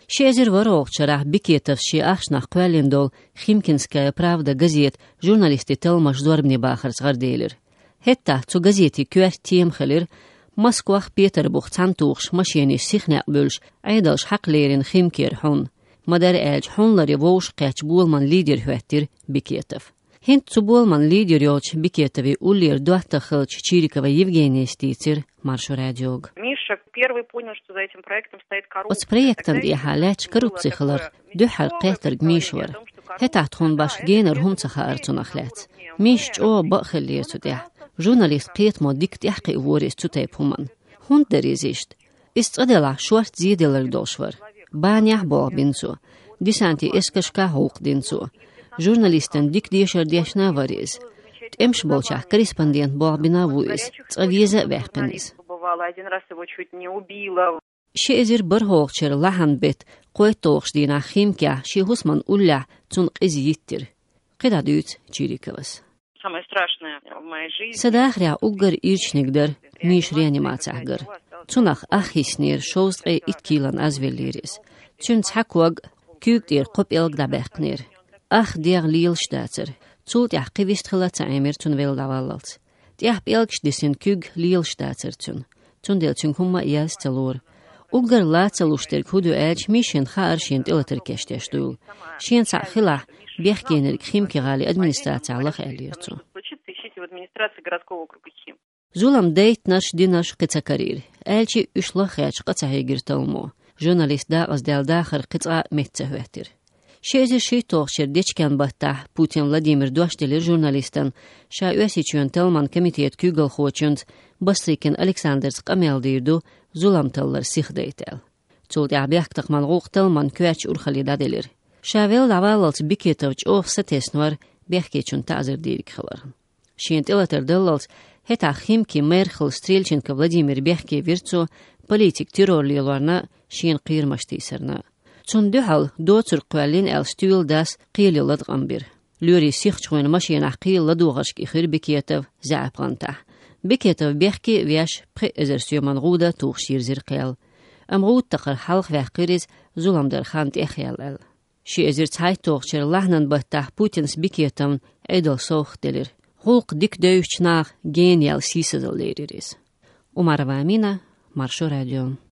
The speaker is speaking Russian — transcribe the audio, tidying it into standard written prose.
Шезер ворогчарах Бикетов ши ахшнах квалендол Химкинская правда газет журналисты Телмаш Зорбни Бахарс гардейлер. Хетта цу газети кюэр тиемхелер Москвах Петербург цантугш машини сихнак бөлш айдалш хақлерин Химкер хун. Мадар элж хунлари воуш қач булман лидер хуэттир Бикетов. Хинт цу булман лидер ёлч Бикетови уллер дуахта хылч Чирикова Евгения Стицер Маршу радиог. Миша первый понял, что за этим проектом стоит коррупция. От проектом иҳалач коррупция хылар духал қайтер гмишвар. Хетат хун баш генер хумцаха арцунахлец. Миш о бахеллер цудя. Журналист قيت ما ديك تحقق وريس تتايب همان. هون دريزيشت. استعدلا شوارت زيدلر دوشور. بانيح با بينسو. ديسانتي اسكشكا هوق دينسو. Журналистен дик дешер дешна варез. Тэмш болчах корреспондент ба бина вуис. Цавиза вехпенис. Один раз его чуть не убило. Шезер бархогчер лахан бет қойтоғш дина химкя ши хусман улля цун қизиттер. Қидадуйц Чириковас. Самое страшное в моей жизни. Садахря угар ирчнигдер миш реанимациягар. Цунах ахиснер шоустрэ иткилан азвеллерис. Цун цхакуаг кюгдер қопелг дабэхнер. Ах дер лил штацер. Цулт ях қивист хила цаймер цун вел давалалц. Дях белгш десен кюг лил штацер цун. Цун дел цун хумма яз целур. Угар ла целуштер куду элч мишен хаар шент элтер кештештуйл. Шен цахила бехкенер химки гали администрация лах эльерцу. Ищите в администрации городского округа Хим. Зулам дейт наш динаш қицакарир. Элчи ушлах яч қацахегир талмо. Журналист да аздел дахар қица метцехветтир. Шезер ши тоғшер дечкен баттах Путин Владимир Дуаштелер журналистен ша өсичуен телман комитет күгіл хочунд басрикен Александрс қамелдейду зулам таллар сихдейтел. Цулд яғбяқтық манғуқ телман көәч урхалидаделер. Шавел давалалц Бикетовч оф сатеснвар бяхкечун тазыр дейвик хылар. Шиент илатер деллалц хета химки Мерхл Стрельченко Владимир Бяхке вирцу политик террорлиларна шиен қиырмаштейсерна. Цун духал доцур қуалин элстюил дас қийлилад ғамбир. Люри сихчуин машинах қийлладуғашк ихир Бикетов заапғантах. Бикетов бяхке вяш пхи эзерсюман ғуда туғшир зирқел. Амғуд тақыр халқ вяқириз зуламдар хант эхял эл. Ши эзер цай тоғчер лахнан баттах Путинс Бикетовн эдал соух делир. Хулқ дик дөйчнах гениал сисадал леририз. Умарова Амина, Маршу радио.